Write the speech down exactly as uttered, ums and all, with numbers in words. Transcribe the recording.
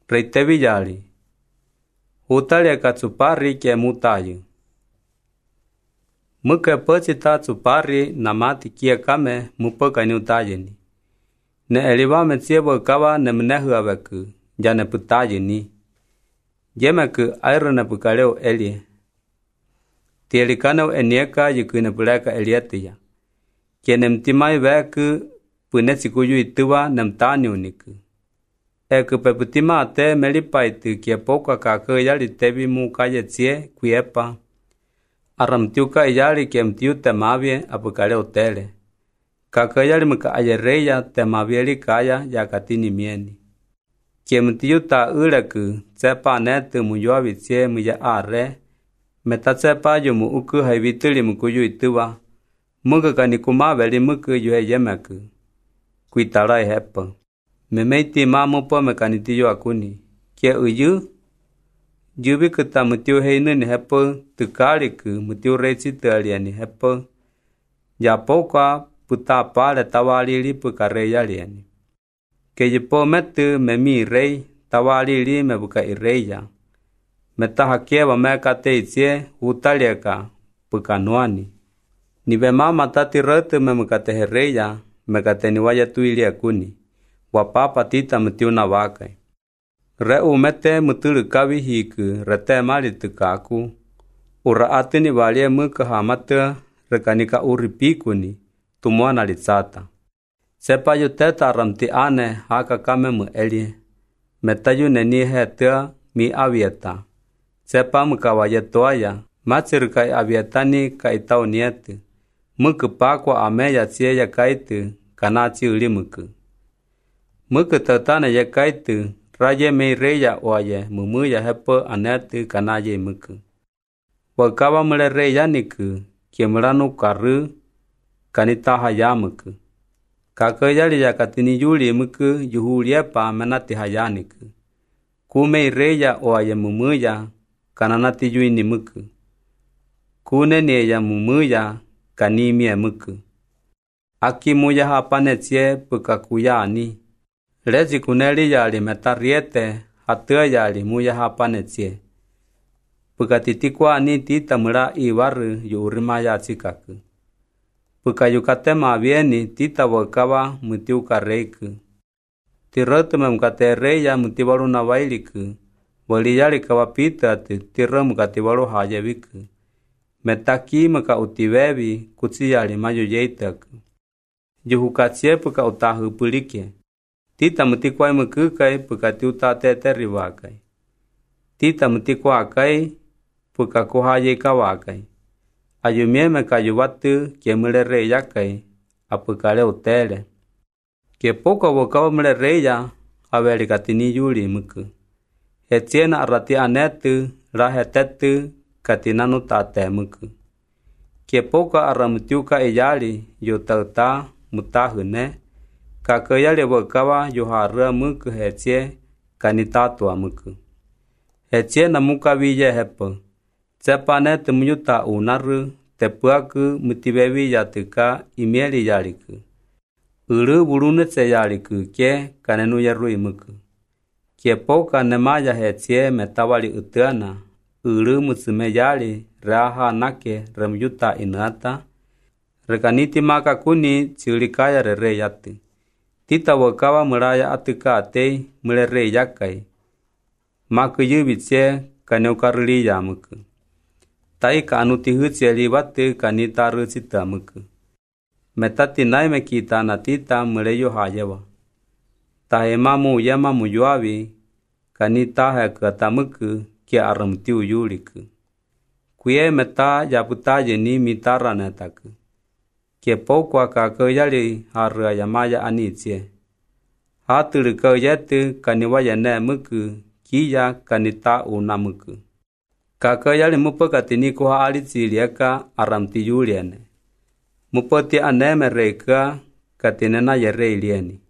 rei tevi yali. Utalia ka tsupari ke mutayu. Muka pachita tsupari namati kia kame mupaka ni utayeni. Ne eliva me tsiebo kawa ne mnehu aveku, jane putayeni. Jemeku airo ne pukaleo elie. Tielikano enieka yuku ne puleka elietia. Kiene mtimai veku punetsi kuyu ituwa ne mtani uniku. Eku peputima ate melipaitu kia poka kake yali tevi mukaye tsie kuiepa. Aramtiuka iyali kia mtiu temavie apukaleo tele. Kake yali muka ayereya temavie likaya yakatini mieni. Kia mtiu ta uleku tsepa netu muyuavi tsie muya are. Meta tsepa yumu uku haivituli mukuyu ituwa. Muka kanikumaveli muku yuhe yemeku. Kuitarai hepa. Memeiti mamupo mekanitiyo akuni. Kia uyu? Yubi kuta mutiu heinu ni hepa tukariku mutiu reitsi tualiani hepa. Yapoka puta pale tawalili pukareya liani. Kejipo metu memi rei tawalili mebuka ireya. Metahakieva mekate itsie utalieka pukanuani. Nive mama tati retu memukate hereya mekate niwaya tuili akuni. Wapapa tita mutiu na wakai. Reu mete mutulu kawi hiku rete mali tukaku. Ura atini walie muka hamata rekanika uripikuni tumuana litsata. Sepa yu teta ramti ane haka kame mu elie. Metayu neni hetua mi avieta. Sepa muka wayetoaya matsirukai avietani kaitau nietu. Muka pakwa ameya tsiya kaitu kanachi ulimuku. Muka tatana ya kaitu raye mei reya oaye mumuya hepo anetu kanaye muku. Wakawa mule reya niku kiemuranu karu kanitaha ya muku. Kakayali ya katini yuli muku yuhuliepa menati hayaniku. Kumei reya oaye mumuya kananati yuini muku. Kuneni ya mumuya kanimie muku. Aki muya hapanetsie pukakuyani. Lezi kuneli yali metariete hatua yali muya hapanetsie. Pukatitikwa ni tita mura iwaru yuurimaya tsikaku. Pukayukatema vieni tita wakawa mutiuka reiku. Tirotu memkate reya mutiwaru na wailiku. Wali yali kawapita ati tiro mkatiwaru hajeviku. Metaki mka utiwevi kutsi yali mayu yeitaku. Yuhukatsie puka utahu pulike. Tita mutikwai mukukai pukati utate teriwakai. Tita mutikwa kai puka kuhaye kawakai. Ayumie mekayu watu kiemule reya kai apukale utele. Kie poka wakawa mule reya aweli katini yuli muku. Hetiena arati anetu rahetetu katinanu tate muku. Kie poka aramutiuka iyali yutauta mutahune. Kakayali wakawa yuharua muku hetie kanitatua muku. Hetie na muka viye hepo. Tsepane temuyuta unaru tepuaku mutibevi yatuka imieli yaliku. Uru burunetse yaliku kie kanenu yarui muku. Kie poka nemaya hetie metawali utuana. Uru musume yali raha nake remuyuta inata. Rekaniti maka kuni tsiulikaya rere yatu. Tita wakawa muraya atuka atei mule rei yakai. Maku yubitse kaneukaruli ya muku. Tai ka anuti hutse liwatu kanitaru cita muku. Metati naime kita na tita mule yuhayewa. Tahe mamu yema muyuavi kanitahe kata muku kia aramtiu yuliku. Kuye meta yaputaye ni mitara netaku. Kie pokwa kakayali harua yamaya anitsie. Hatulu kayetu kaniwaya ne muku kia kanita una muku. Kakayali mupakatini kuha alitsilieka aramti yuliene. Mupati aneme reika katinena yere ilieni.